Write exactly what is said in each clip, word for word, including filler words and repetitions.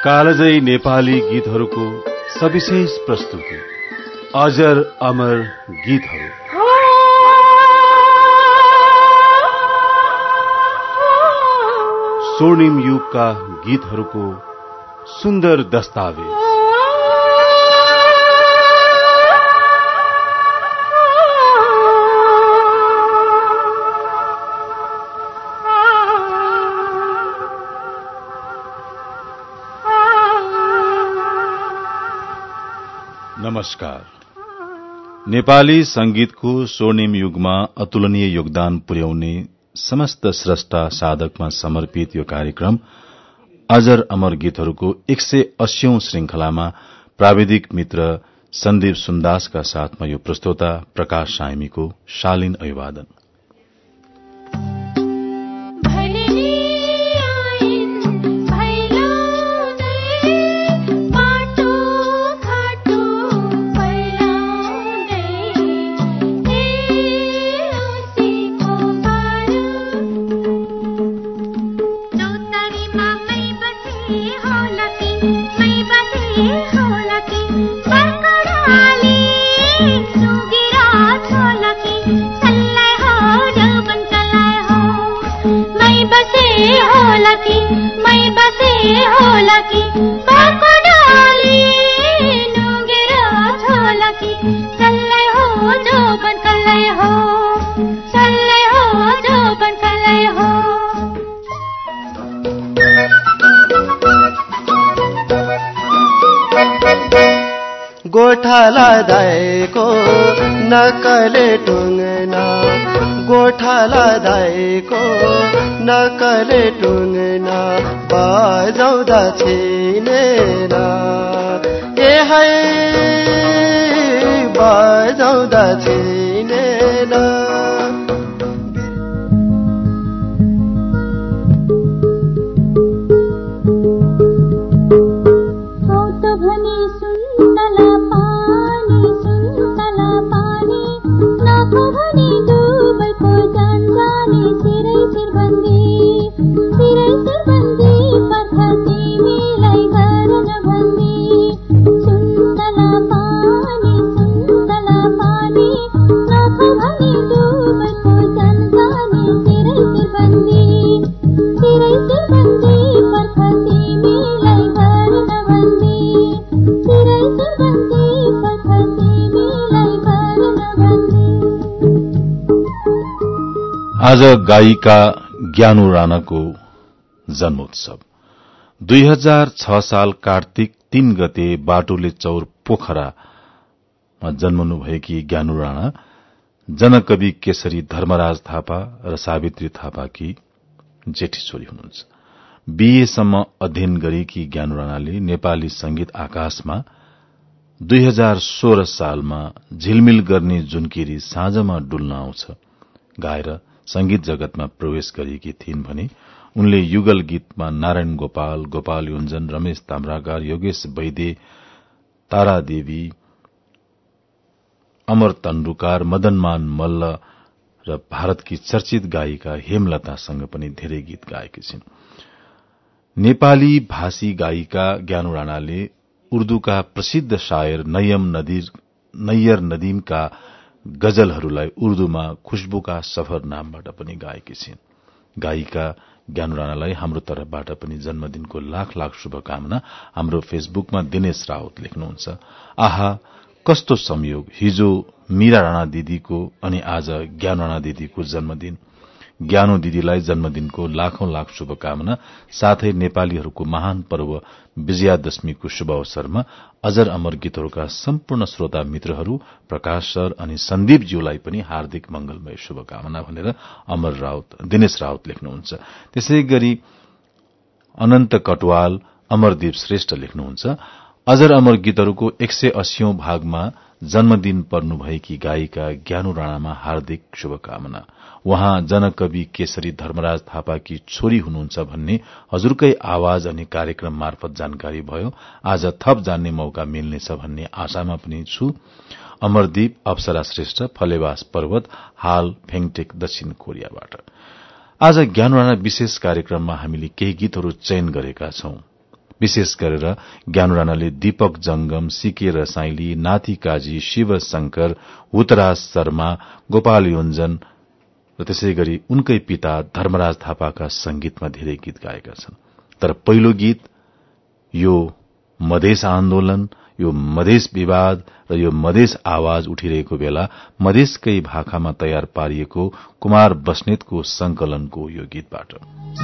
कालजयी नेपाली गीतहरूको सविशेष प्रस्तुति अजर अमर गीतहरू। स्वर्णिम युगका गीतहरूको सुन्दर दस्तावेज। नमस्कार। नेपाली संगीतको स्वर्णिम युगमा अतुलनीय योगदान पुर्याउने समस्त स्रष्टा साधकमा समर्पित यो कार्यक्रम अजर अमर गीतहरूको एक सय अस्सीऔं श्रृंखलामा प्राविधिक मित्र सन्दीप सुन्दासका साथमा यो प्रस्तोता प्रकाश साइमीको शालीन अभिवादन। गोठाला दाएको नकले टुङ्ना, गोठाला दाएको नकले टुङ्ना, बजाउँदा छिनेर ए है बजाउँदा छिनेर। आज गायिका ज्ञानु राणाको जन्मोत्सव। दुई हजार छ साल कार्तिक तीन गते बाटोले चौर पोखरामा जन्मनुभएकी ज्ञानु राणा जनकवि केशरी धर्मराज थापा र सावित्री थापाकी जेठी छोरी हुनुहुन्छ। बीएसम्म अध्ययन गरेकी ज्ञानु राणाले नेपाली संगीत आकाशमा दुई हजार सोह्र सालमा झिलमिल गर्ने जुनकिरी साँझमा डुल्न आउँछ गाएर संगीत जगतमा प्रवेश गरेकी थिइन् भने उनले युगल गीतमा नारायण गोपाल, गोपाल योन्जन, रमेश ताम्राकार, योगेश वैद्य, तारादेवी, अमर तण्डुकार, मदनमान मल्ल र भारतकी चर्चित गायिका हेमलतासँग पनि धेरै गीत गाएकी छिन्। नेपाली भाषी गायिका ज्ञानु राणाले उर्दूका प्रसिद्ध शायर नयम नदीर नैयर नदीमका गजलहरूलाई उर्दूमा खुशबुका सफर नामबाट पनि गाएकी छिन्। गायिका ज्ञानु राणालाई हाम्रो तर्फबाट पनि जन्मदिनको लाख लाख शुभकामना। हाम्रो फेसबुकमा दिनेश राउत लेख्नुहुन्छ, आहा कस्तो संयोग, हिजो मीरा राणा दिदीको अनि आज ज्ञानु राणा दिदीको जन्मदिन। ज्ञानु दिदीलाई जन्मदिनको लाखौं लाख शुभकामना। साथै नेपालीहरूको महान पर्व विजयादशमीको शुभ अवसरमा अजर अमर गीतहरूका सम्पूर्ण श्रोता मित्रहरू प्रकाश सर अनि सन्दीपज्यूलाई पनि हार्दिक मंगलमय शुभकामना भनेर अमर राउत दिनेश राउत लेख्नुहुन्छ। त्यसै गरी अनन्त कटवाल, अमरदीप श्रेष्ठ लेख्नुहुन्छ, अजर अमर गीतहरूको एक सय अस्सीऔं भागमा जन्मदिन पर्नुभएकी गायिका ज्ञानु राणामा हार्दिक शुभकामना। वहाँ जनकवि केशरी धर्मराज थापाकी छोरी हुनुहुन्छ भन्ने हजुरकै आवाज अनि कार्यक्रम मार्फत जानकारी भयो। आज थप जान्ने मौका मिल्नेछ भन्ने आशामा पनि छु। अमरदीप अप्सरा श्रेष्ठ, फलेवास पर्वत, हाल फेङटेक दक्षिण कोरियाबाट। आज ज्ञानु राणा विशेष कार्यक्रममा हामीले केही गीतहरू चयन गरेका छौं। विशेष गरेर ज्ञानु राणाले दीपक जंगम, सीके रसाइली, नाथी काजी, शिव शंकर, हुतराज शर्मा, गोपाल योन्जन र त्यसै गरी उनकै पिता धर्मराज थापाका संगीतमा धेरै गीत गाएका छन्। तर पहिलो गीत यो मधेस आन्दोलन, यो मधेस विवाद र यो मधेस आवाज उठिरहेको बेला मधेसकै भाकामा तयार पारिएको कुमार बस्नेतको संकलनको यो गीतबाट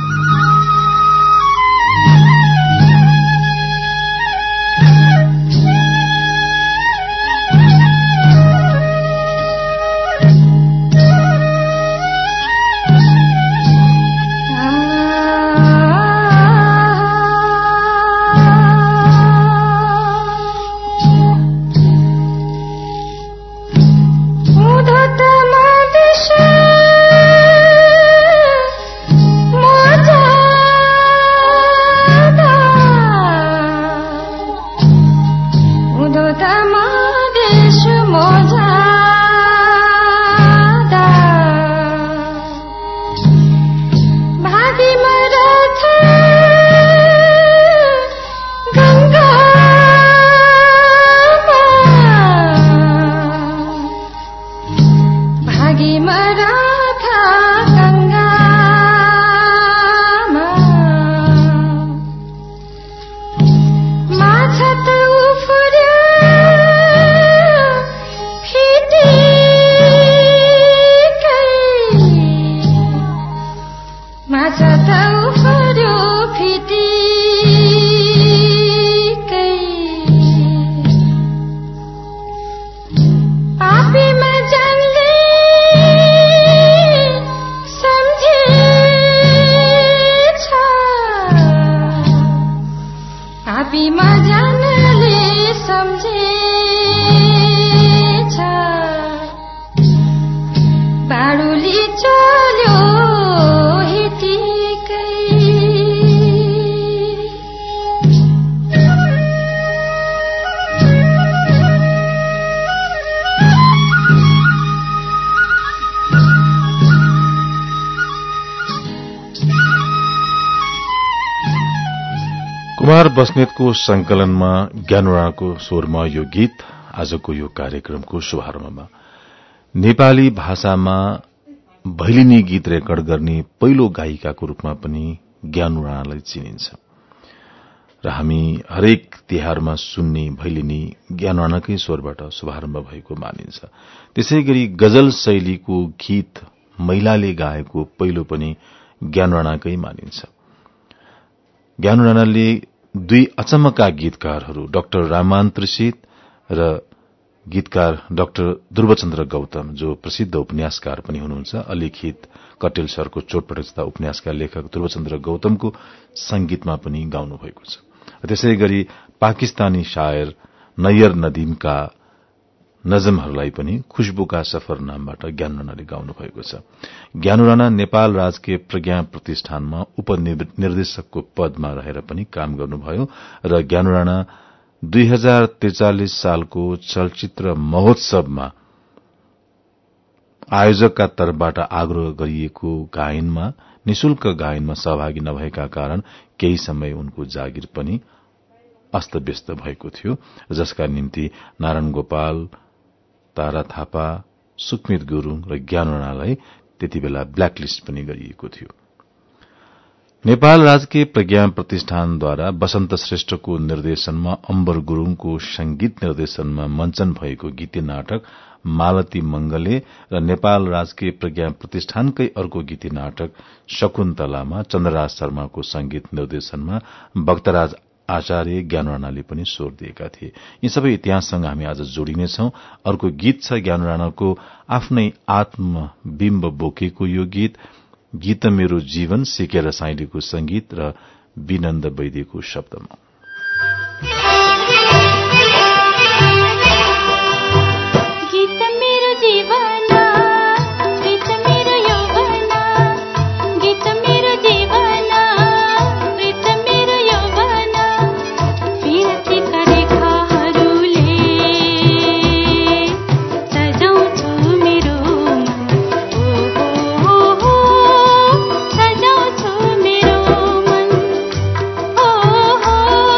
कुमार बस्नेतको संकलनमा ज्ञानु राणाको स्वरमा यो गीत आजको यो कार्यक्रमको शुभारम्भमा नेपाली भाषामा भैलिनी गीत रेकर्ड गर्ने पहिलो गायिकाको रूपमा पनि ज्ञानु राणालाई चिनिन्छ र हामी हरेक तिहारमा सुन्ने भैलिनी ज्ञानु राणाकै स्वरबाट शुभारम्भ भएको मानिन्छ। त्यसैगरी गजल शैलीको गीत महिलाले गाएको पहिलो पनि ज्ञानु राणाकै मानिन्छ। ज्ञानु राणाले दुई अचम्मका गीतकारहरू डाक्टर राममान त्रिषित र गीतकार डाक्टर ध्रुवचन्द्र गौतम जो प्रसिद्ध उपन्यासकार पनि हुनुहुन्छ, अलिखित कटेल सरको चोटपटक जस्ता उपन्यासका लेखक ध्रुवचन्द्र गौतमको संगीतमा पनि गाउनु भएको छ। त्यसै गरी पाकिस्तानी शायर नैयर नदीमका नजमहरूलाई पनि खुशबुका सफर नामबाट ज्ञानु राणाले गाउनु भएको छ। ज्ञानु राणा नेपाल राजकीय प्रज्ञा प्रतिष्ठानमा उपनिर्देशकको पदमा रहेर पनि काम गर्नुभयो र ज्ञानु राणा दुई हजार त्रिचालिस सालको चलचित्र महोत्सवमा आयोजकका तर्फबाट आग्रह गरिएको गायनमा निशुल्क गायनमा सहभागी नभएका कारण केही समय उनको जागिर पनि अस्तव्यस्त भएको थियो, जसका निम्ति नारायण गोपाल, तारा थापा, सुकमित गुरूङ र ज्ञानु राणालाई त्यतिबेला ब्ल्याकलिस्ट पनि गरिएको थियो। नेपाल राजकीय प्रज्ञा प्रतिष्ठानद्वारा वसन्त श्रेष्ठको निर्देशनमा अम्बर गुरूङको संगीत निर्देशनमा मञ्चन भएको गीती नाटक मालती मंगले र नेपाल राजकीय प्रज्ञा प्रतिष्ठानकै अर्को गीती नाटक शकुन्तलामा चन्द्रराज शर्माको संगीत निर्देशनमा भक्तराज आचार्य ज्ञानु राणाले पनि स्वर दिएका थिए। यी सबै इतिहाससँग हामी आज जोडिनेछौं। अर्को गीत छ ज्ञानु राणाको आफ्नै आत्मबिम्ब बोकेको यो गीत, गीत मेरो जीवन, सीके रसाइलीको संगीत र विनन्द वैद्यको शब्दमा। Oh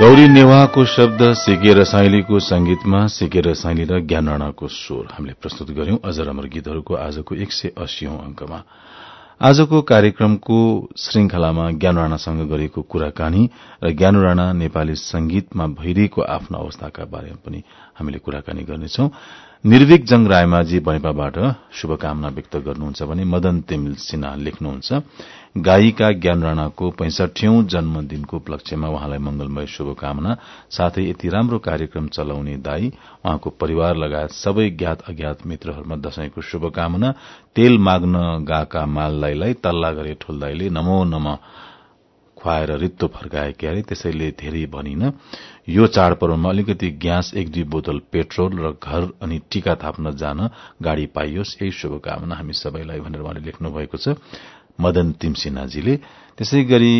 गौरी नेवाको शब्द सिके रसाइलीको संगीतमा सिके रसाइली र ज्ञान राणाको स्वर हामीले प्रस्तुत गर्यौं अजर अमर गीतहरूको आजको एक सय अस्सीऔं अंकमा। आजको कार्यक्रमको श्रृंखलामा ज्ञान राणासँग गरेको कुराकानी र ज्ञान राणा नेपाली संगीतमा भइरहेको आफ्नो अवस्थाका बारेमा पनि हामीले कुराकानी गर्नेछौं। निर्विक जंग रायमाझी बनेपाबाट शुभकामना व्यक्त गर्नुहुन्छ भने मदन तिमिल सिन्हा लेख्नुहुन्छ, गायिका ज्ञान राणाको पैंसठीऔं जन्मदिनको उपलक्ष्यमा उहाँलाई मंगलमय शुभकामना, साथै यति राम्रो कार्यक्रम चलाउने दाई, उहाँको परिवार लगायत सबै ज्ञात अज्ञात मित्रहरूमा दशैंको शुभकामना। तेल माग्न गाका मालदाईलाई तल्ला गरे ठुल्दाईले नमो नम खुवाएर रित्तो फर्काए क्यारे, त्यसैले धेरै भनिन। यो चाडपर्वमा अलिकति ग्यास, एक दुई बोतल पेट्रोल र घर अनि टीका थाप्न जान गाड़ी पाइयोस्, यही शुभकामना हामी सबैलाई भनेर उहाँले लेख्नु भएको छ मदन तिमसिन्हाजीले। त्यसै गरी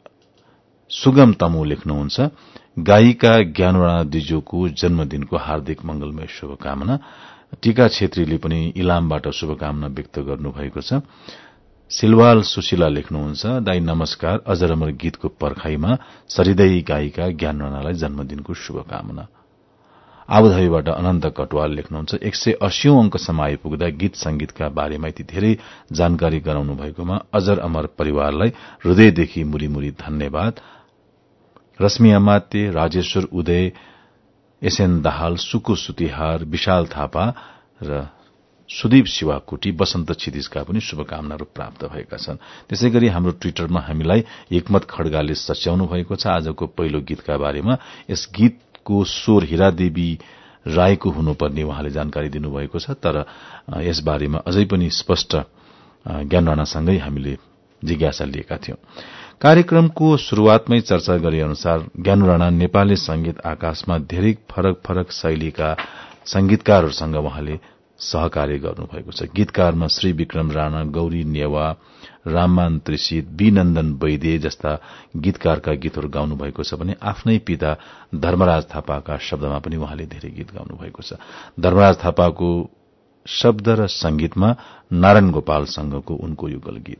सुगम तमु लेख्नुहुन्छ, गायिका ज्ञान राणा दिजोको जन्मदिनको हार्दिक मंगलमय शुभकामना। टीका छेत्रीले पनि इलामबाट शुभकामना व्यक्त गर्नुभएको छ। सिलवाल सुशीला लेख्नुहुन्छ, दाई नमस्कार, अजर अमर गीतको पर्खाईमा सरिदै गायिका ज्ञान राणालाई जन्मदिनको शुभकामना। आबुधाबीबाट अनन्त कटवाल लेख्नुहुन्छ, एक सय अस्सीऔं अंकसम्म आइपुग्दा गीत संगीतका बारेमा यति धेरै जानकारी गराउनु भएकोमा अजर अमर परिवारलाई हृदयदेखि मुरीमुरी धन्यवाद। रश्मि अमात्य, राजेश्वर उदय, एसएन दाहाल, सुकु सुतिहार, विशाल थापा र सुदीप शिवाकोटी, वसन्त छिदिजका पनि शुभकामनाहरू प्राप्त भएका छन्। त्यसै गरी हाम्रो ट्विटरमा हामीलाई एकमत खड्गाले सच्याउनु भएको छ आजको पहिलो गीतका बारेमा। यस गीतको स्वर हिरादेवी राईको हुनुपर्ने उहाँले जानकारी दिनुभएको छ, तर यस बारेमा अझै पनि स्पष्ट ज्ञान राणासँगै हामीले जिज्ञासा लिएका थियौं। कार्यक्रमको शुरूआतमै चर्चा गरे अनुसार ज्ञान राणा नेपाली संगीत आकाशमा धेरै फरक फरक शैलीका संगीतकारहरूसँग उहाँले सहकार्य गर्नुभएको छ। गीतकारमा श्री विक्रम राणा, गौरी नेवा, राममान त्रिसित, बी नन्दन वैद्य जस्ता गीतकारका गीतहरू गाउनु भएको छ भने आफ्नै पिता धर्मराज थापाका शब्दमा पनि उहाँले धेरै गीत गाउनु भएको छ। धर्मराज थापाको शब्द र संगीतमा नारायण गोपालसँगको उनको युगल गीत।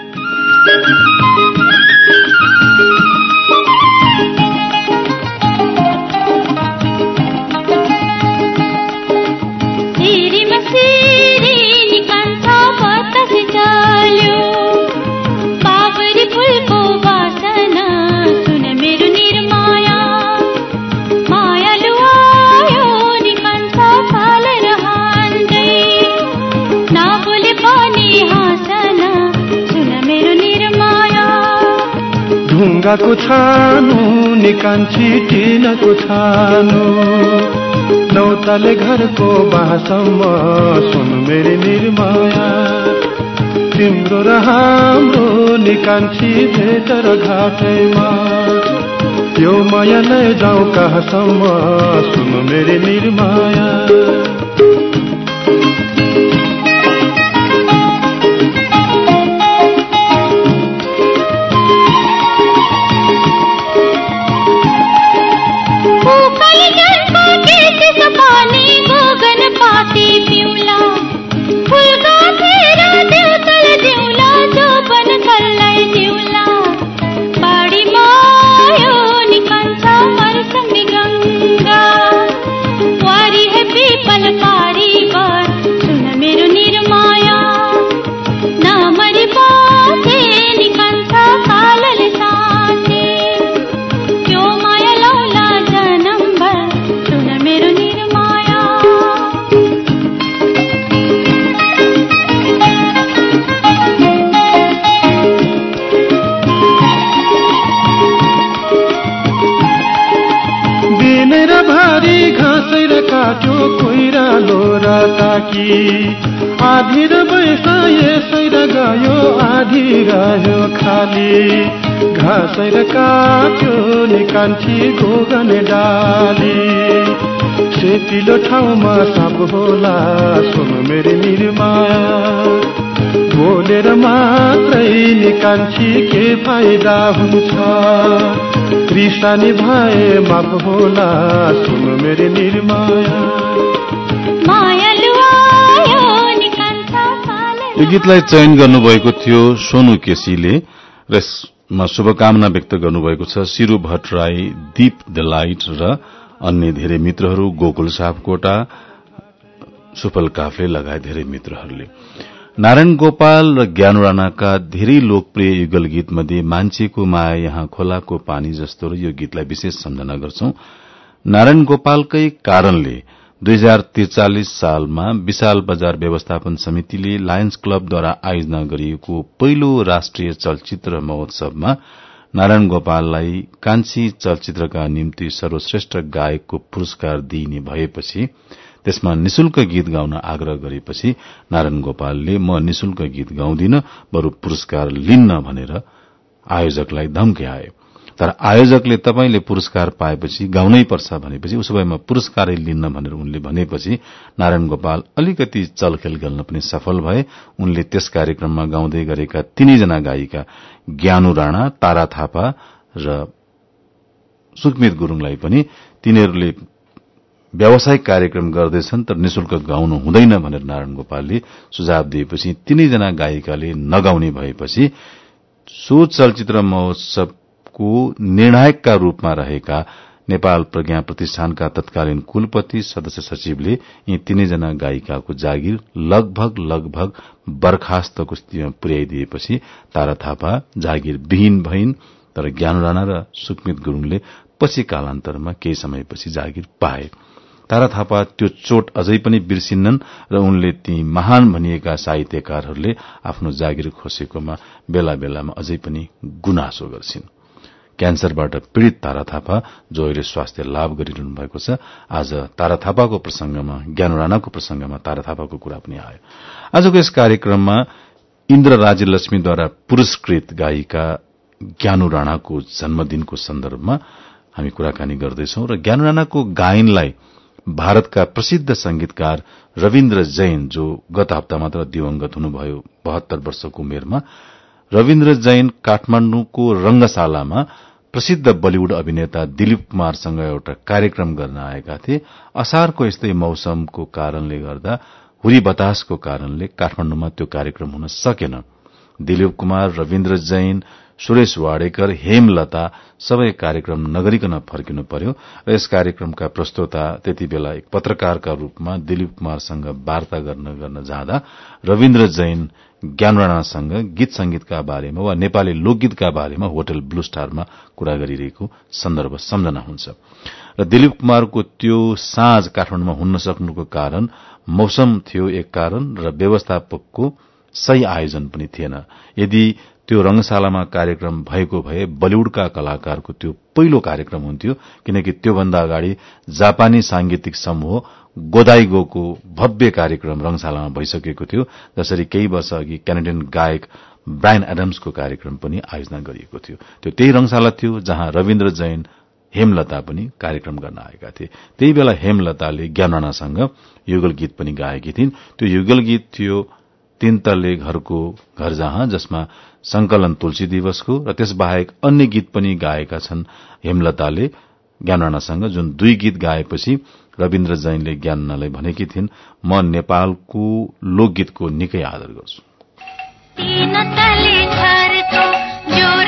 ढुङ्गाको छानो निकान्छी टिनको छानो, नौताले घरको बासम्म सुन मेरी निर्माया, तिम्रो र हाम्रो निकान्छी भेट र घाटैमा, यो माया नै जाउँ कहाँसम्म सुन मेरी निर्माया। आधी र बैसा यसै र गयो, आधी रह्यो खाली, घाँसै र काट्यो निकान्छी गोगन डाली, सेतिलो ठाउँमा साप होला सुन मेरी निर्माया, बोलेर मात्रै निकान्छी के फाइदा हुन्छ, रिसानी भए माफ होला सुन मेरी निर्माया। यो गीतलाई चयन गर्नुभएको थियो सोनु केसीले र मा शुभकामना व्यक्त गर्नुभएको छ। शिरू भट्टराई, दीप देलाइट र अन्य धेरै मित्रहरू, गोकुल सापकोटा, सुफल काफ्ले लगायत धेरै मित्रहरूले। नारायण गोपाल र ज्ञानु राणाका धेरै लोकप्रिय युगल गीत मध्ये मान्छेको माया यहाँ खोलाको पानी जस्तो र यो गीतलाई विशेष सम्झना गर्छौं। नारायण गोपालकै कारणले दुई हजार त्रिचालिस सालमा विशाल बजार व्यवस्थापन समितिले लायन्स क्लबद्वारा आयोजना गरिएको पहिलो राष्ट्रिय चलचित्र महोत्सवमा नारायण गोपाललाई कान्छी चलचित्रका निम्ति सर्वश्रेष्ठ गायकको पुरस्कार दिइने भएपछि त्यसमा निशुल्क गीत गाउन आग्रह गरेपछि नारायण गोपालले म निशुल्क गीत गाउँदिन, बरु पुरस्कार लिन्न भनेर आयोजकलाई धम्क्याए। तर आयोजकले तपाईले पुरस्कार पाएपछि गाउनै पर्छ भनेपछि उसो भए म पुरस्कारै लिन्न भनेर उनले भनेपछि नारायण गोपाल अलिकति चलखेल गर्न पनि सफल भए। उनले त्यस कार्यक्रममा गाउँदै गरेका तीनैजना गायिका ज्ञानु राणा, तारा थापा र सुकमित गुरूङलाई पनि तिनीहरूले व्यावसायिक कार्यक्रम गर्दैछन् तर निशुल्क गाउनु हुँदैन भनेर नारायण गोपालले सुझाव दिएपछि तीनैजना गायिकाले नगाउने भएपछि सो चलचित्र महोत्सवको निर्णायकका रूपमा रहेका नेपाल प्रज्ञा प्रतिष्ठानका तत्कालीन कुलपति सदस्य सचिवले यी तीनैजना गायिकाको जागिर लगभग लगभग बर्खास्तको स्थितिमा पुर्याइदिएपछि तारा थापा जागिर विहीन भइन्। तर ज्ञानु राणा र सुकमित गुरूङले पछि कालान्तरमा केही समयपछि जागिर पाए। तारा थापा त्यो चोट अझै पनि बिर्सिन्नन् र उनले ती महान भनिएका साहित्यकारहरूले आफ्नो जागिर खोसेकोमा बेला बेलामा अझै पनि गुनासो गर्छिन्। क्यान्सरबाट पीड़ित तारा थापा जो अहिले स्वास्थ्य लाभ गरिरहनु भएको छ, आज तारा थापाको प्रसंगमा ज्ञानु राणाको प्रसंगमा तारा थापाको कुरा पनि आयो। आजको यस कार्यक्रममा इन्द्र राज्य लक्ष्मीद्वारा पुरस्कृत गायिका ज्ञानु राणाको जन्मदिनको सन्दर्भमा हामी कुराकानी गर्दैछौं र ज्ञानु राणाको गायनलाई भारतका प्रसिद्ध संगीतकार रविन्द्र जैन, जो गत हप्ता मात्र दिवंगत हुनुभयो बहत्तर वर्षको उमेरमा, रविन्द्र जैन काठमाण्डुको रंगशालामा प्रसिद्ध बलिउड अभिनेता दिलीप कुमारसँग एउटा कार्यक्रम गर्न आएका थिए। असारको यस्तै मौसमको कारणले गर्दा, हुरी बतासको कारणले काठमाण्डुमा त्यो कार्यक्रम हुन सकेन। दिलीप कुमार, रविन्द्र जैन, सुरेश वाडेकर, हेमलता सबै कार्यक्रम नगरिकन फर्किनु पर्यो र यस कार्यक्रमका प्रस्तोता त्यति बेला एक पत्रकारका रूपमा दिलीप कुमारसँग वार्ता गर्न गर्न जाँदा रविन्द्र जैन ज्ञानु राणासँग गीत संगीतका बारेमा वा नेपाली लोकगीतका बारेमा होटल ब्लू स्टारमा कुरा गरिरहेको सन्दर्भ सम्झना हुन्छ। र दिलीप कुमारको त्यो साँझ काठमाडौँमा हुन सक्नुको कारण मौसम थियो एक कारण र व्यवस्थापकको सही आयोजन पनि थिएन। यदि त्यो रंगशालामा कार्यक्रम भएको भए बलिउडका कलाकारको त्यो पहिलो कार्यक्रम हुन्थ्यो, किनकि त्योभन्दा अगाडि जापानी सांगीतिक समूह गोदाइगोको भव्य कार्यक्रम रंगशालामा भइसकेको थियो। जसरी केही वर्ष अघि क्यानाडियन गायक ब्रायन एडम्सको कार्यक्रम पनि आयोजना गरिएको थियो। त्यो त्यही रंगशाला थियो जहाँ रविन्द्र जैन, हेमलता पनि कार्यक्रम गर्न आएका थिए। त्यही बेला हेमलताले ज्ञानु राणासँग युगल गीत पनि गाएकी थिइन्। त्यो युगल गीत थियो तीन तल्ले घरको घर जहाँ, जसमा संकलन तुलसी दिवसको र त्यसबाहेक अन्य गीत पनि गाएका छन् हेमलताले ज्ञानु राणासँग, जुन दुई गीत गाएपछि रविन्द्र जैनले ज्ञानु राणालाई भनेकी थिइन्, म नेपालको लोकगीतको निकै आदर गर्छु। तीन तले घरको जोर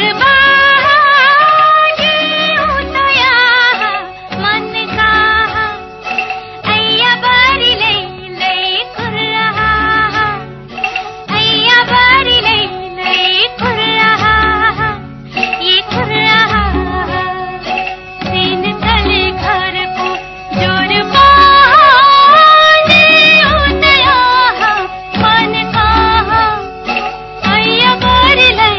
Bye.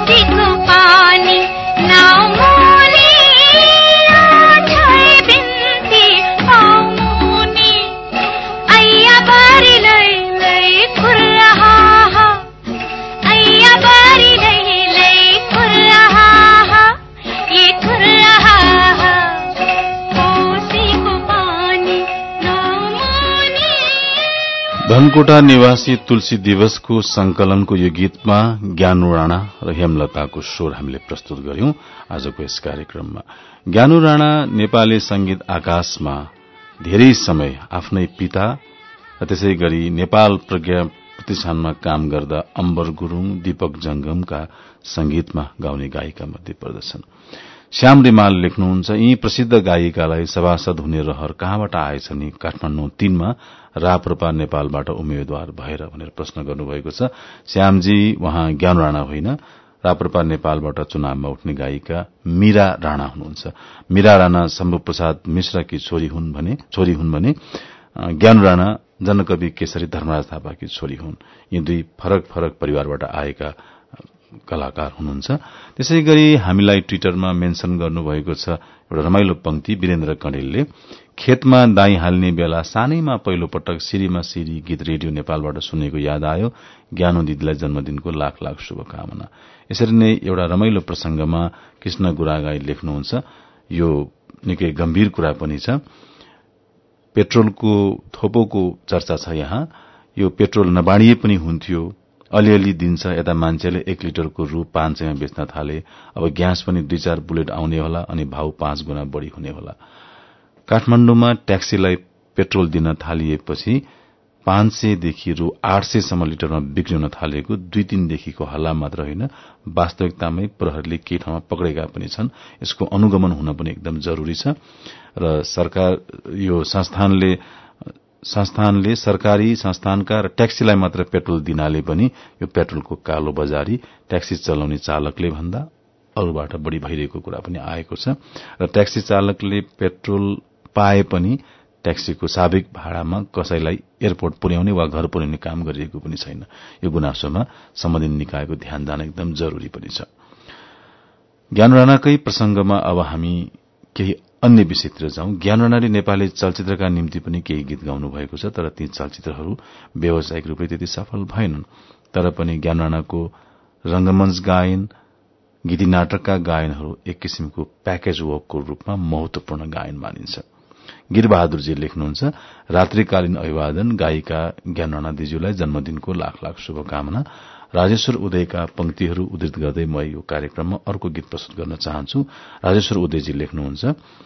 कोसीको पानी नाउ मुनि आछै बिन्ती आउ मुनि अय्या बारी लै लै कुर्रहा अय्या बारी लै लै कुर्रहा ये कुर्रहा कोसीको पानी नाउ मुनि। धनकोटा निवासी तुलसी दिवसको संकलनको यो गीतमा ज्ञानु राणा र हेमलताको स्वर हामीले प्रस्तुत गर्यौं आजको यस कार्यक्रममा। ज्ञानु राणा नेपाली संगीत आकाशमा धेरै समय आफ्नै पिता र त्यसै गरी नेपाल प्रज्ञा प्रतिष्ठानमा काम गर्दा अम्बर गुरूङ, दीपक जंगमका संगीतमा गाउने गायिका मध्ये पर्दछन्। श्याम रिमाल लेख्नुहुन्छ, यी प्रसिद्ध गायिकालाई सभासद हुने रहर कहाँबाट आएछ नि? काठमाडौँ तीनमा राप्रपा नेपालबाट उम्मेद्वार भएर भनेर प्रश्न गर्नुभएको छ। श्यामजी उहाँ ज्ञानु राणा होइन, राप्रपा नेपालबाट चुनावमा उठ्ने गायिका मीरा राणा हुनुहुन्छ। मीरा राणा शम्भु प्रसाद मिश्रकी छोरी हुन् भने छोरी हुन् भने ज्ञानु राणा जनकवि केशरी धर्मराज थापाकी छोरी हुन्। यी दुई फरक फरक परिवारबाट आएका कलाकार हुनुहुन्छ। त्यसै गरी हामीलाई ट्विटरमा मेन्सन गर्नुभएको छ एउटा रमाइलो पंक्ति वीरेन्द्र कणेलले, खेतमा दाई हाल्ने बेला सानैमा पहिलो पटक सिरीमा सिरी गीत रेडियो नेपालबाट सुनेको याद आयो। ज्ञानु दिदीलाई जन्मदिनको लाख लाख शुभकामना। यसरी नै एउटा रमाइलो प्रसंगमा कृष्ण गुरागाई लेख्नुहुन्छ, यो निकै गम्भीर कुरा पनि छ। पेट्रोलको थोपोको चर्चा छ यहाँ। यो पेट्रोल नबाडिए पनि हुन्थ्यो, अलिअलि दिन्छ, यता मान्छेले एक लिटरको रु पाँच सयमा बेच्न थाले। अब ग्यास पनि दुई चार बुलेट आउने होला अनि भाव पाँच गुणा बढ़ी हुने होला। काठमाण्डुमा ट्याक्सीलाई पेट्रोल दिन थालिएपछि पाँच सयदेखि रु आठ सयसम्म लिटरमा बिक्री हुन थालेको दुई तीनदेखिको हल्ला मात्र होइन, वास्तविकतामै प्रहरीले केही ठाउँमा पक्रेका पनि छन्। यसको अनुगमन हुन पनि एकदम जरूरी छ र सरकार यो संस्थानले संस्थानले सरकारी संस्थानका र ट्याक्सीलाई मात्र पेट्रोल दिनाले पनि यो पेट्रोलको कालो बजारी ट्याक्सी चलाउने चालकले भन्दा अरूबाट बढ़ी भइरहेको कुरा पनि आएको छ र ट्याक्सी चालकले पेट्रोल पाए पनि ट्याक्सीको साविक भाडामा कसैलाई एयरपोर्ट पुर्याउने वा घर पुर्याउने काम गरिएको पनि छैन। यो गुनासोमा सम्बन्धित निकायको ध्यान जान एकदम जरूरी पनि छ। ज्ञानु राणाकै प्रसंगमा अब हामी केही अन्य विषयतिर जाउँ। ज्ञानु राणाले नेपाली चलचित्रका निम्ति पनि केही गीत गाउनु भएको छ, तर ती चलचित्रहरू व्यावसायिक रूपले त्यति सफल भएनन्। तर पनि ज्ञानु राणाको रंगमञ्च गायन, गीति नाटकका गायनहरू एक किसिमको प्याकेज वर्कको रूपमा महत्वपूर्ण गायन मानिन्छ। गिरबहादुरजी लेख्नुहुन्छ, रात्रिकालीन अभिवादन गायिका ज्ञानु राणा दिज्यूलाई जन्मदिनको लाख लाख शुभकामना। राजेश्वर उदयका पंक्तिहरू उद्धृत गर्दै म यो कार्यक्रममा अर्को गीत प्रस्तुत गर्न चाहन्छु। राजेश्वर उदयजी लेख्नुहुन्छ,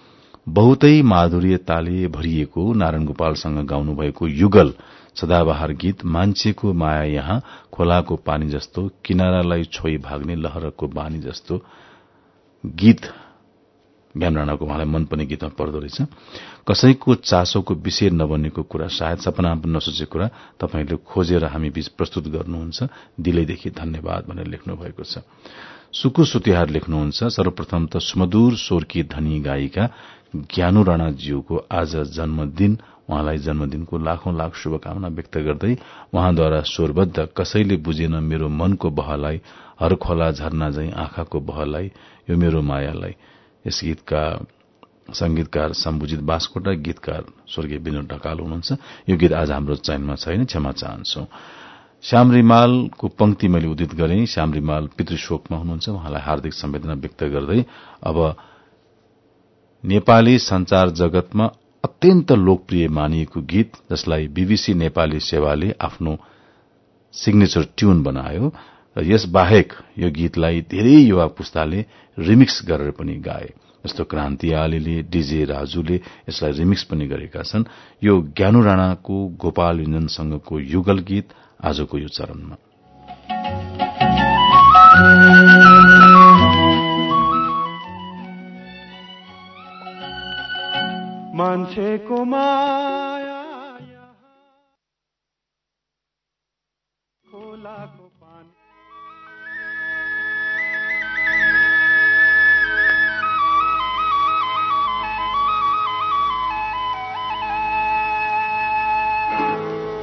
बहुतै माधुर्यताले भरिएको नारायण गोपालसँग गाउनुभएको युगल सदाबहार गीत मान्छेको माया यहाँ खोलाको पानी जस्तो, किनारालाई छोई भाग्ने लहरको बानी जस्तो गीत ज्ञानु राणाको उहाँलाई मनपर्ने गीतमा पर्दो रहेछ। कसैको चासोको विषय नबनेको कुरा, सायद सपना पनि नसोचेको कुरा तपाईंले खोजेर हामी बीच प्रस्तुत गर्नुहुन्छ, दिलैदेखि धन्यवाद भनेर लेख्नु भएको छ। सुकु सुतिहार लेख्नुहुन्छ, सर्वप्रथम त सुमधुर स्वरकी धनी गायिका ज्ञानु राणाज्यूको आज जन्मदिन, उहाँलाई जन्मदिनको लाखौं लाख शुभकामना व्यक्त गर्दै उहाँद्वारा स्वरबद्ध कसैले बुझेन मेरो मनको बहलाई, हर खोला झरना झैं आँखाको बहलाई, यो मेरो मायालाई। यस गीतका संगीतकार सम्बुजित बास्कोटा, गीतकार स्वर्गीय विनोद ढकाल हुनुहुन्छ। यो गीत आज हाम्रो चयनमा छैन, क्षमा चाहन्छौ। श्याम रिमालको पंक्ति मैले उदित गरेँ। श्याम रिमाल पितृशोकमा हुनुहुन्छ, उहाँलाई हार्दिक संवेदना व्यक्त गर्दै अब नेपाली संचार जगतमा अत्यन्त लोकप्रिय मानिएको गीत जसलाई बीबीसी नेपाली सेवाले आफ्नो सिग्नेचर ट्यून बनायो र यस बाहेक यो गीतलाई धेरै युवा पुस्ताले रिमिक्स गरेर पनि गाए। जस्तो क्रान्ति आलीले, डीजे राजुले यसलाई रिमिक्स पनि गरेका छन्। यो ज्ञानु राणाको गोपाल युञ्जनसँगको युगल गीत आजको यो चरणमा। मान्छेको माया खोलाको पानी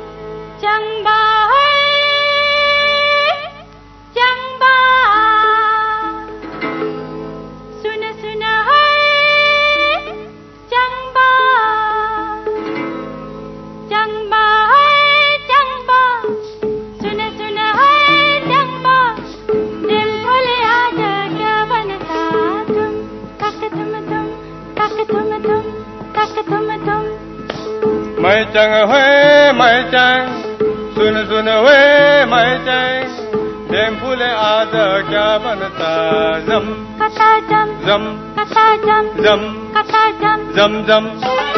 चंबा चंबा मैचङ हे मैचङ सुन सुन हे मैचङ डेम्फुले आज क्या बनता जम कता जम जम कता जम जम कता जम जम जम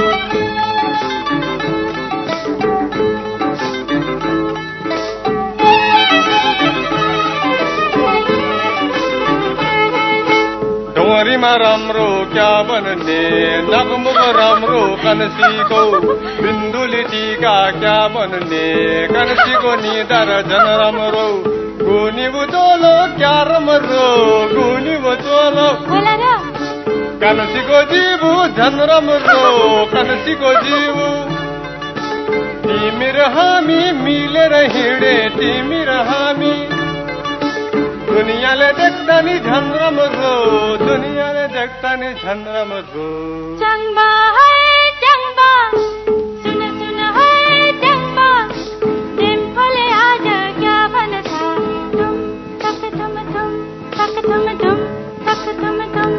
डोरीमा राम्रो क्या बन्ने नगमुग राम्रो कनसीको बिन्दुली टीका क्या बन्ने कनसीको निधार झन राम्रो गुनी बुझोलो क्या राम्रो गुनी बुझोलो कनसीको जीवु झन राम्रो कनसीको जीवु तिमी र हामी मिलेर हिँडे तिमी र हामी दुनियाँले देख्दा नि झन् राम्रो दुनियाँले देख्दा नि झन् राम्रो चङ्बा है चङ्बा सुन सुन है चङ्बा डिम्पलले आज क्या भन्छ तुम तक तुम तुम तक तुम तुम तक तुम तुम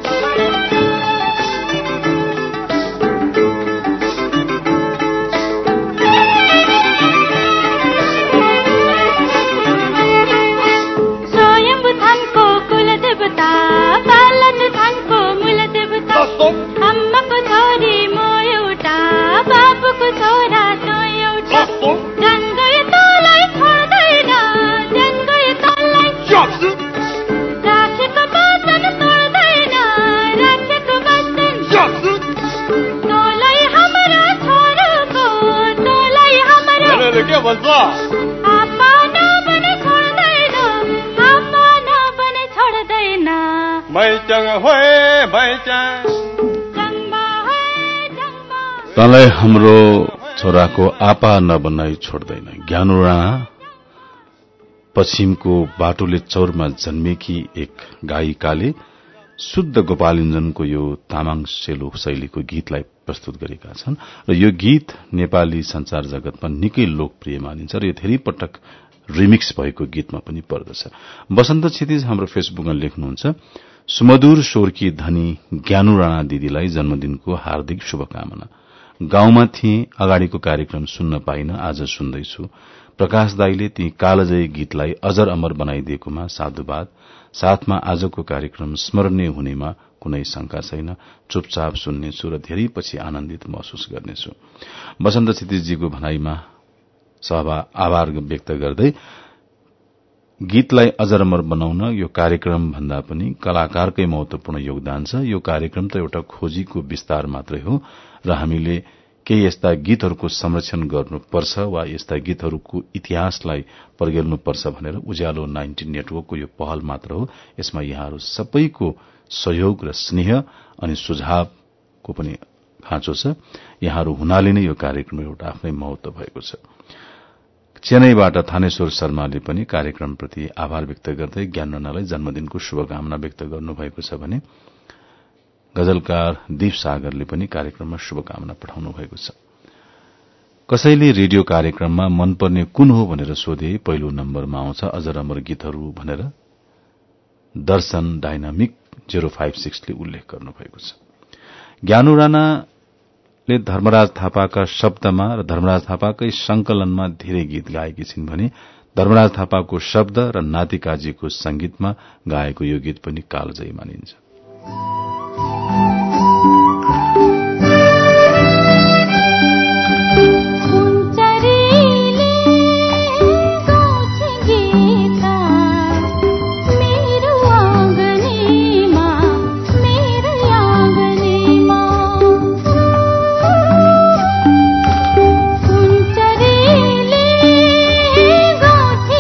बालन धानको मूल देवता अम्माको छोरी म एउटा बाबुको छोरा तँ एउटा जङ्गय तँलाई छोड्दैन जङ्गय तँलाई राखेको वचन तोड्दैन राखेको वचन तँलाई हाम्रा छोरोको तँलाई हाम्रा के भन्छ आपा नबने छोड्दैन आपा नबने छोड्दैन मैचङ होए मैचङ तँलाई हाम्रो छोराको आपा नबनाई छोड्दैन। ज्ञानु राणा पश्चिमको बाटोले चौरमा जन्मेकी एक गायिकाले शुद्ध गोपालिञ्जनको यो तामाङ सेलो शैलीको गीतलाई प्रस्तुत गरेका छन् र यो गीत नेपाली संचार जगतमा निकै लोकप्रिय मानिन्छ र यो धेरै पटक रिमिक्स भएको गीतमा पनि पर्दछ। वसन्त क्षितिज हाम्रो फेसबुकमा लेख्नुहुन्छ, सुमधुर स्वरकी धनी ज्ञानु राणा दिदीलाई जन्मदिनको हार्दिक शुभकामना। गाउँमा थिए, अगाडिको कार्यक्रम सुन्न पाइन, आज सुन्दैछु। प्रकाश दाईले ती कालजयी गीतलाई अजर अमर बनाइदिएकोमा साधुवाद। साथमा आजको कार्यक्रम स्मरणीय हुनेमा कुनै शंका छैन। चुपचाप सुन्नेछु र धेरै पछि आनन्दित महसुस गर्नेछु। वसन्त क्षितिजजीको भनाईमा सभा आभार व्यक्त गर्दै गीतलाई अजर अमर बनाउन यो कार्यक्रम भन्दा पनि कलाकारकै महत्वपूर्ण योगदान छ। यो कार्यक्रम त एउटा खोजीको विस्तार मात्रै हो र हामीले केही यस्ता गीतहरूको संरक्षण गर्नुपर्छ वा यस्ता गीतहरूको इतिहासलाई पर्गेल्नुपर्छ भनेर उज्यालो नाइन्टी नेटवर्कको यो पहल मात्र हो। यसमा यहाँहरू सबैको सहयोग र स्नेह अनि सुझावको पनि खाँचो छ। यहाँहरू हुनाले नै यो कार्यक्रम एउटा आफ्नै महत्व भएको छ। चेन्नईबाट थानेश्वर शर्माले पनि कार्यक्रमप्रति आभार व्यक्त गर्दै ज्ञान राणालाई जन्मदिनको शुभकामना व्यक्त गर्नुभएको छ भने गजलकार दीप सागरले पनि कार्यक्रममा शुभकामना पठाउनु भएको छ। कसैले रेडियो कार्यक्रममा मनपर्ने कुन हो भनेर सोधे पहिलो नम्बरमा आउँछ अजर अमर गीतहरू भनेर दर्शन डाइनामिक जीरो फाइभ सिक्सले उल्लेख गर्नुभएको छ। ज्ञानु राणाले धर्मराज थापाका शब्दमा र धर्मराज थापाकै संकलनमा धेरै गीत गाएकी छिन् भने धर्मराज थापाको शब्द र नातिकाजीको संगीतमा गाएको यो गीत पनि कालजयी मानिन्छ।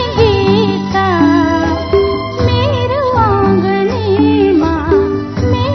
me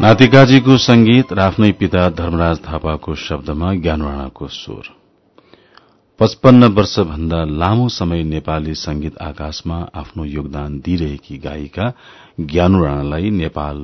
नातिकाजीको संगीत र आफ्नै पिता धर्मराज थापाको शब्दमा ज्ञानु राणाको स्वर। पचपन्न वर्षभन्दा लामो समय नेपाली संगीत आकाशमा आफ्नो योगदान दिइरहेकी गायिका ज्ञानु राणालाई नेपाल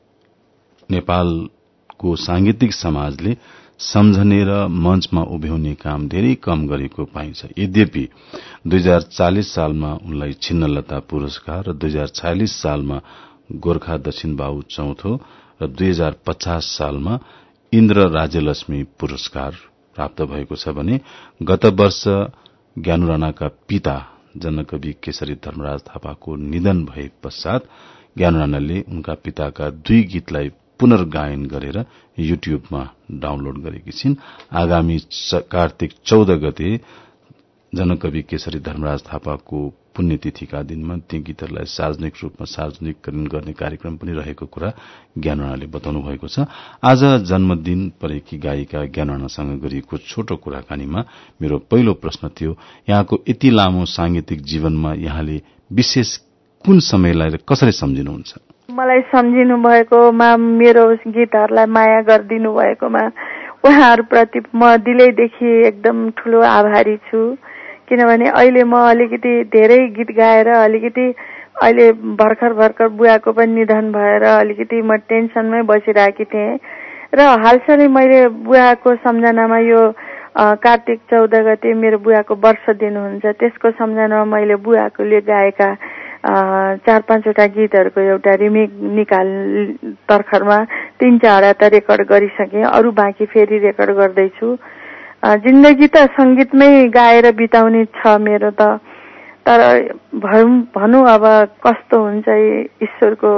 नेपालको सांगीतिक समाजले सम्झने र मञ्चमा उभ्याउने काम धेरै कम गरेको पाइन्छ। यद्यपि दुई हजार चालिस सालमा उनलाई छिन्नलता पुरस्कार र दुई हजार छयालिस सालमा गोर्खा दक्षिण बाहु चौथो र दुई हजार पचास सालमा इन्द्र राज्यलक्ष्मी पुरस्कार प्राप्त भएको छ भने गत वर्ष ज्ञानु राणाका पिता जनकवि केशरी धर्मराज थापाको निधन भए पश्चात ज्ञानु राणाले उनका पिताका दुई गीतलाई पुनर्गायन गरेर युट्युबमा डाउनलोड गरेकी छिन्। आगामी कार्तिक चौध गते जनकवि केशरी धर्मराज थापाको पुण्यतिथिका दिनमा ती गीतहरूलाई सार्वजनिक रूपमा सार्वजनिकरण गर्ने कार्यक्रम पनि रहेको कुरा ज्ञानु राणाले बताउनु भएको छ। आज जन्मदिन परेकी गायिका ज्ञानु राणासँग गरिएको छोटो कुराकानीमा मेरो पहिलो प्रश्न थियो, यहाँको यति लामो सांगीतिक जीवनमा यहाँले विशेष कुन समयलाई कसरी सम्झिनुहुन्छ? मलाई सम्झिनु भएकोमा, मेरो गीतहरूलाई माया गरिदिनु भएकोमा उहाँहरूप्रति म दिलैदेखि एकदम ठूलो आभारी छु। किनभने अहिले म अलिकति धेरै गीत गाएर अलिकति अहिले भर्खर भर्खर बुवाको पनि निधन भएर अलिकति म टेन्सनमै बसिरहेकी थिएँ र हालसालै मैले बुवाको सम्झनामा यो कार्तिक चौध गते मेरो बुवाको वर्ष दिनुहुन्छ, त्यसको सम्झनामा मैले बुवाकोले गाएका चार पाँचवटा गीतहरूको एउटा रिमेक निकाल तर्खरमा तीन चारवटा त रेकर्ड गरिसकेँ, अरू बाँकी फेरि रेकर्ड गर्दैछु। जिन्दगी त संगीतमै गाएर बिताउने छ मेरो त, तर भनौँ अब कस्तो हुन्छ ईश्वरको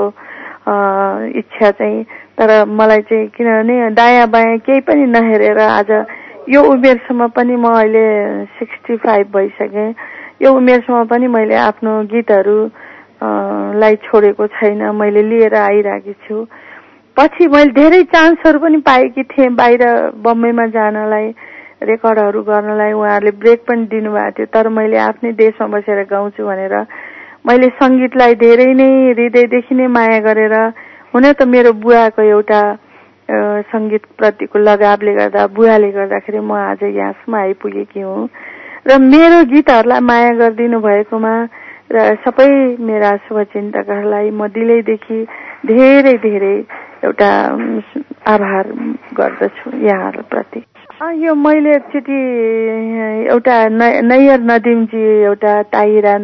इच्छा चाहिँ। तर मलाई चाहिँ किनभने दायाँ बायाँ केही पनि नहेरेर आज यो उमेरसम्म पनि म अहिले सिक्सटी फाइभ भइसकेँ, यो उमेरसम्म पनि मैले आफ्नो गीतहरू लाई छोडेको छैन, मैले लिएर आइरहेकी छु। पछि मैले धेरै चान्सहरू पनि पाएकी थिएँ बाहिर बम्बईमा जानलाई, रेकर्डहरू गर्नलाई, उहाँहरूले ब्रेक पनि दिनुभएको थियो, तर मैले आफ्नै देशमा बसेर गाउँछु भनेर मैले संगीतलाई धेरै नै हृदयदेखि नै माया गरेर, हुन त मेरो बुवाको एउटा संगीत प्रतिको लगावले गर्दा, बुवाले गर्दाखेरि म आज यहाँसम्म आइपुगेकी हुँ र मेरो गीतहरूलाई माया गरिदिनु भएकोमा र सबै मेरा शुभचिन्तकहरूलाई म दिलैदेखि धेरै धेरै एउटा आभार गर्दछु यहाँहरूप्रति। यो मैले एकचोटि एउटा नैयर नदिमजी, एउटा ताहिरान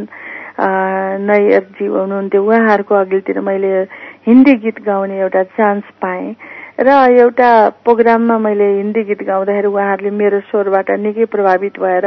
नैयरजी हुनुहुन्थ्यो, उहाँहरूको अघिल्तिर मैले हिन्दी गीत गाउने एउटा चान्स पाएँ र एउटा प्रोग्राममा मैले हिन्दी गीत गाउँदाखेरि उहाँहरूले मेरो स्वरबाट निकै प्रभावित भएर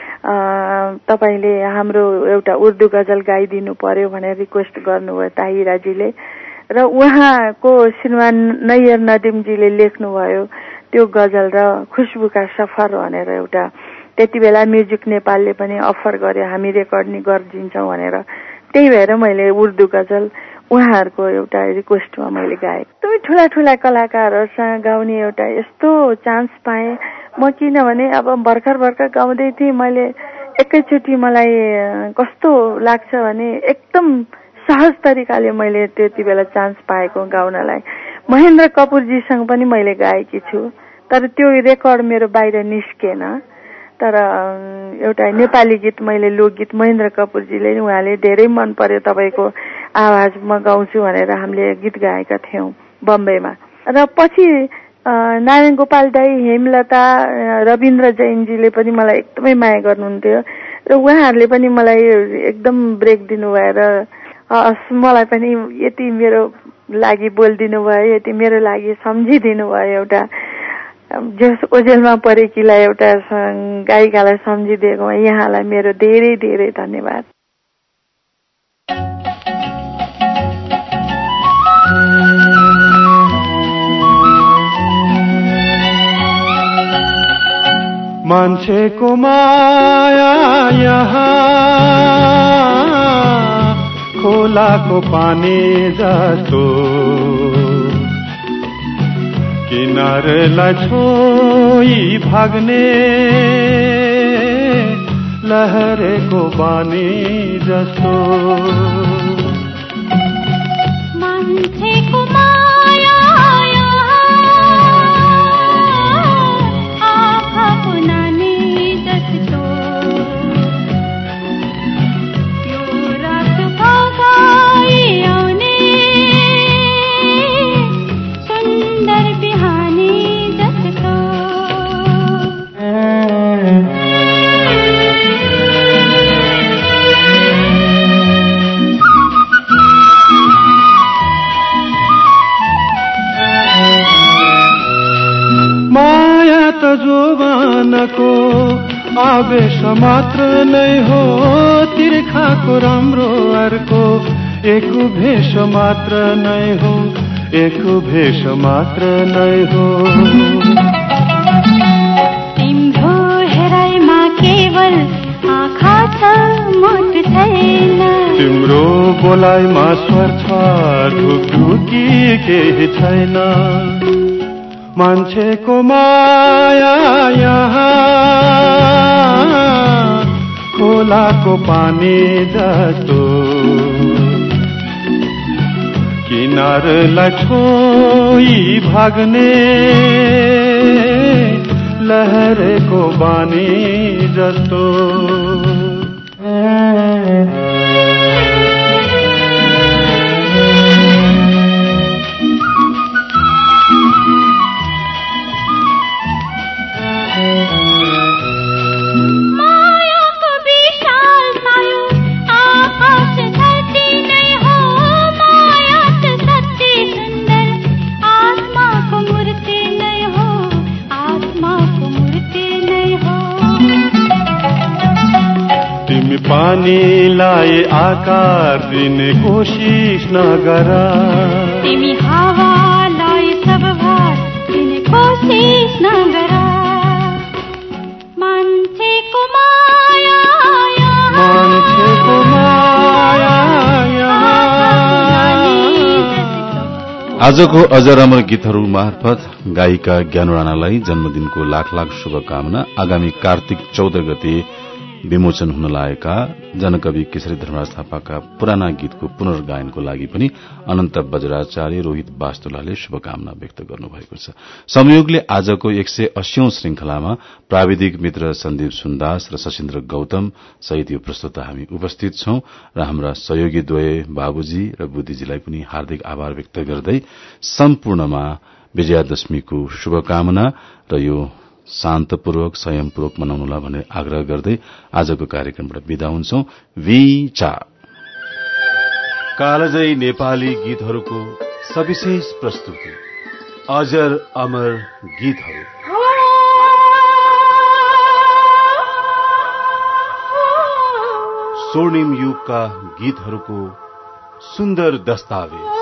तपाईले हाम्रो एउटा उर्दू गजल गाइदिनु पर्यो भनेर रिक्वेस्ट गर्नुभयो ताहिराजीले र उहाँको श्रीमान नैयर नदिमजीले लेख्नुभयो त्यो गजल र खुशबुका सफर भनेर एउटा, त्यति बेला म्युजिक नेपालले पनि अफर गर्यो हामी रेकर्डिङ गरिदिन्छौँ भनेर, त्यही भएर मैले उर्दू गजल उहाँहरूको एउटा रिक्वेस्टमा मैले गाएँ। एकदमै ठुला ठुला कलाकारहरूसँग गाउने एउटा यस्तो चान्स पाएँ म, किनभने अब भर्खर भर्खर गाउँदै थिएँ मैले, एकैचोटि मलाई कस्तो लाग्छ भने एकदम सहज तरिकाले मैले त्यति बेला चान्स पाएको गाउनलाई। महेन्द्र कपुरजीसँग पनि मैले गाएकी छु, तर त्यो रेकर्ड मेरो बाहिर निस्केन, तर एउटा नेपाली गीत मैले लोकगीत महेन्द्र कपुरजीले उहाँले धेरै मन पर्यो तपाईँको आवाज म गाउँछु भनेर हामीले गीत गाएका थियौँ बम्बईमा। र पछि नारायण गोपाल दाई, हेमलता, रविन्द्र जैनजीले पनि मलाई एकदमै माया गर्नुहुन्थ्यो र उहाँहरूले पनि मलाई एकदम ब्रेक दिनुभयो र मलाई पनि यति मेरो लागि बोलिदिनु भयो, यति मेरो लागि सम्झिदिनु भयो, एउटा जस ओजेलमा परेकीलाई एउटा गायिकालाई सम्झिदिएकोमा यहाँलाई मेरो धेरै धेरै धन्यवाद। मान्छेको माया यहाँ खोलाको पानी जस्तो, किनारलाई छोई भाग्ने लहरेको बानी जस्तो। मान्छेको माया मनको आवेश मात्र नै हो, तिर्खाको राम्रो अर्को एक भेष मात्र नै हो, एक भेष मात्र नै हो। तिम्रो हेराइमा केवल आँखा छ, मुट छैन। तिम्रो बोलाइमा स्वर छ, ढुकढुकी केही छैन। मान्छेको माया यहाँ खोलाको पानी जस्तो, किनारलाई छोई भाग्ने लहरेको बानी जस्तो। पानीलाई आकार दिने कोशिश नगर, तिमी हावालाई सब भार दिने कोशिश नगर। मान्छेको माया मान्छेको माया आजको अजर अमर गीतहरू मार्फत गायिका ज्ञानु राणालाई जन्मदिनको लाख लाख शुभकामना। आगामी कार्तिक चौध गते विमोचन हुन लागेका जनकवि केशरी धर्मराज थापाका पुराना गीतको पुनर्गायनको लागि पनि अनन्त बज्राचार्य, रोहित वास्तुलाले शुभकामना व्यक्त गर्नुभएको छ। संयोगले आजको एक सय अस्सीौं श्रृंखलामा प्राविधिक मित्र सन्दीप सुन्दास र शशीन्द्र गौतम सहित यो प्रस्तुत हामी उपस्थित छौं र हाम्रा सहयोगी द्वय बाबुजी र बुद्धिजीलाई पनि हार्दिक आभार व्यक्त गर्दै सम्पूर्णमा विजयादशमीको शुभकामना र यो शान्तपूर्वक संयमपूर्वक मनाउनुला भनेर आग्रह गर्दै आजको कार्यक्रमबाट विदा हुन्छौं। विचार कालजयी नेपाली गीतहरूको सविशेष प्रस्तुति अजर अमर गीतहरू। स्वर्णिम युगका गीतहरूको सुन्दर दस्तावेज